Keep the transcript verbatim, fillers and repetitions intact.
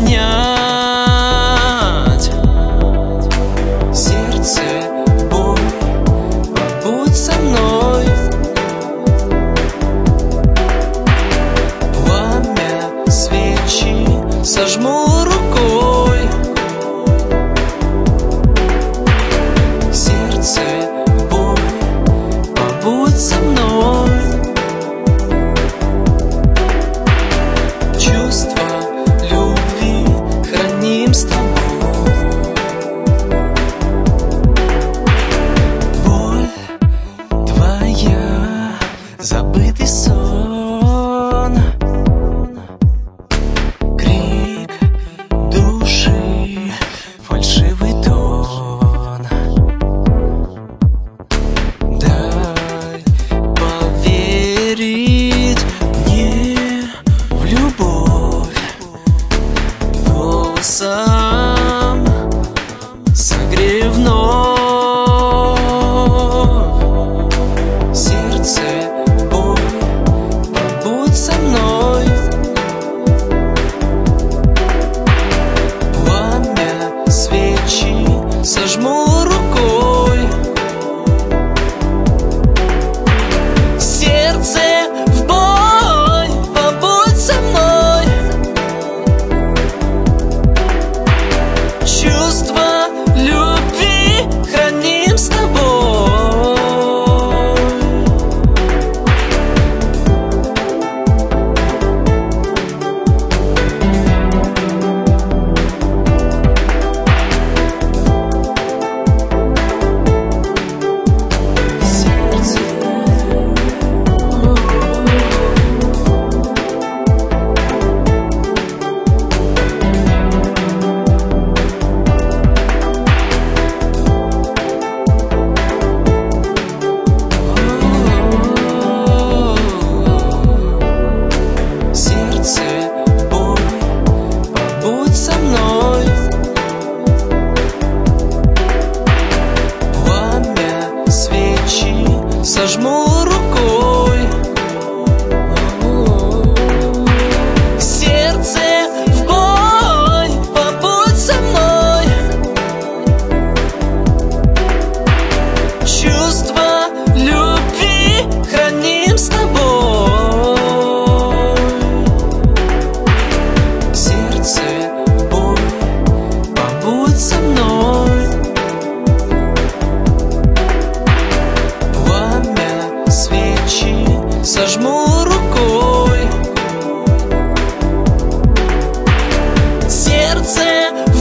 понять. Сердце, боль, побудь со мной. Пламя, свечи сожму рукой. Сердце, боль, побудь со мной. Чувства любви храним с тобой. Боль твоя, забытый сон, крик души, фальшивый тон. Дай поверить мне в любовь. Голосом согрей вновь. Сердце, боль, побудь со мной. Пламя, свечи сожму рукой. Сердце, в бой, побудь со мной. Чувства любви храним с тобой. Сердце, боль, побудь со мной. Пламя, свечи сожму рукой. Сердце, в бой, побудь со мной. Чувства любви храним с тобой. Сердце, боль, побудь со мной. Пламя, свечи сожму рукой. Сердце,